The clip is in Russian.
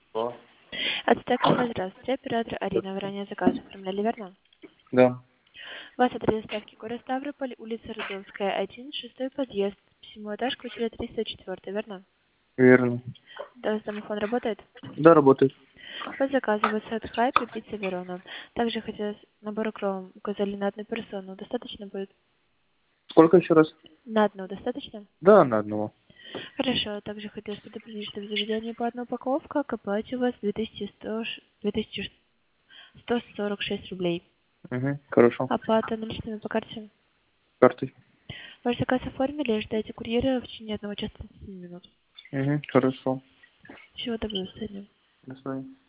О. Отстаиваем, здравствуйте. Оператор Арина. Вы ранее заказ оформляли, верно? Да, У вас адрес доставки город Ставрополь, улица Рудовская, 1, 6 подъезд, 7 этаж, квартира 304, верно? верно. Да, домофон работает? Да, работает. Под заказываю сет хайп и пицца Верона. Также хотелось набор укрома. Указали на одну персону. Достаточно будет? Сколько еще раз? На одну достаточно? Да, на одного. Хорошо. Также хотелось предупредить, что в заведении по одной упаковка оплате у вас 2146 рублей. Угу, хорошо. Оплата наличными по карте. Картой. Ваш заказ оформили, ждайте курьера в течение 1 часа 30 минут. Угу, хорошо. Всего доброго, до свидания. До свидания.